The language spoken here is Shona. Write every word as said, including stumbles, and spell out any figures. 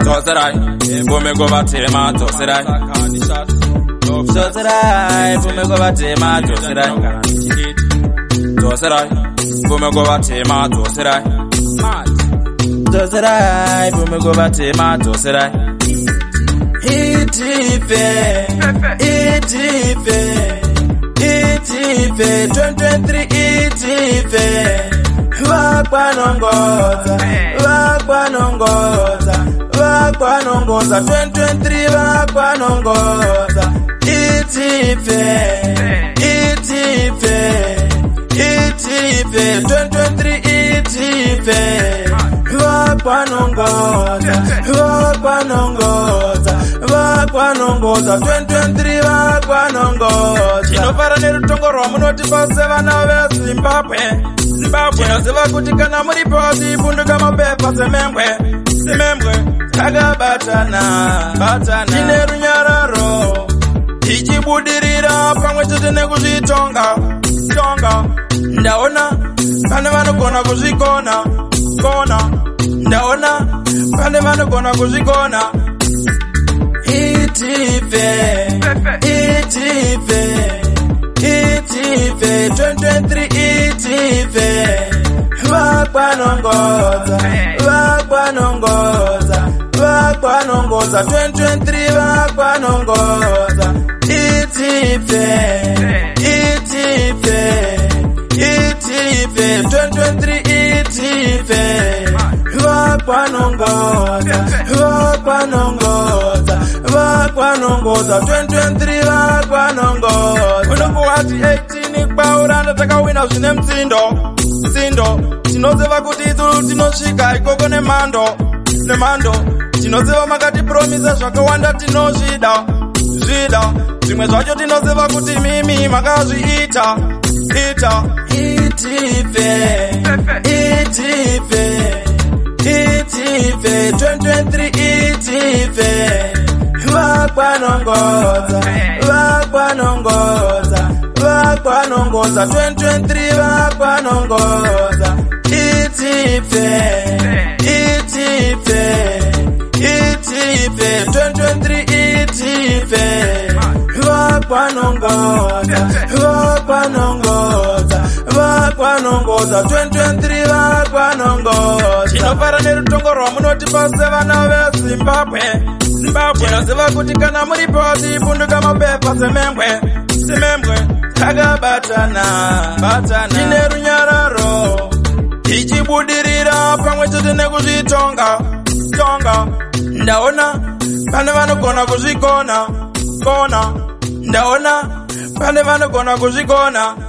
Dzoserai, vume kuvatema dzoserai. Dzoserai, vume kuvatema dzoserai. Dzoserai, vume kuvatema dzoserai. Dzoserai, vume kuvatema dzoserai. Itipe, itipe, itipe, twenty twenty-three itipe. Vakwanongoza, vakwanongoza, vakwanongoza, twenty twenty-three vakwanongoza. Itipe, itipe, itipe, twenty twenty-three itipe. Vakwanongoza, vakwanongoza, vakwanongoza, twenty twenty-three vakwanongoza. Chinopara nerutongo rwamunoti pase vana veZimbabwe. Zimbabwe noziva kuti kana muri pasi punduka mapepa semembwe. Semembwe takabatana, batana tine runyararo tichibudirira pamwe chete nekuzvitonga tonga. Ndaona pane vanogona kuzvikona kona, ndaona pane vanogona kuzvikona. Itipe, itipe, itipe, twenty twenty-three itipe. Vakwanongoza, vakwanongoza, vakwanongoza, twenty twenty-three vakwanongoza. Itipe, itipe, itipe, twenty twenty-three itipe. Vakwanongoza, vakwanongoza, vakwanongoza, twenty twenty-three vakwanongoza. Unokuwati eighteen kwauranda takawina zvine mtsindo mtsindo. Tinoziva kuti idzu tinosvika ikoko nemhando nemhando. Tinoziva makati promisa zvakawanda tinozvida zvida. Zvimwe zvacho tinoziva kuti mimi makazviita ita. Itipe, itipe, itipe, twenty twenty-three itipe. Vakwanongoza, vakwanongoza, vakwanongoza, twenty twenty-three vakwanongoza. Itipe, itipe, itipe, twenty twenty-three itipe. Vakwanongoza, vakwanongoza, vakwanongoza, twenty twenty-three vakwanongoza. Chinopara nerutongo rwamunoti pase vana veZimbabwe. Zimbabwe noziva kuti kana muri pasi punduka mapepa semembwe. Semembwe takabatana, batana tine runyararo tichibudirira pamwe chete nekuzvitonga tonga. Ndaona pane vanogona kuzvikona kona, ndaona pane vanogona kuzvikona.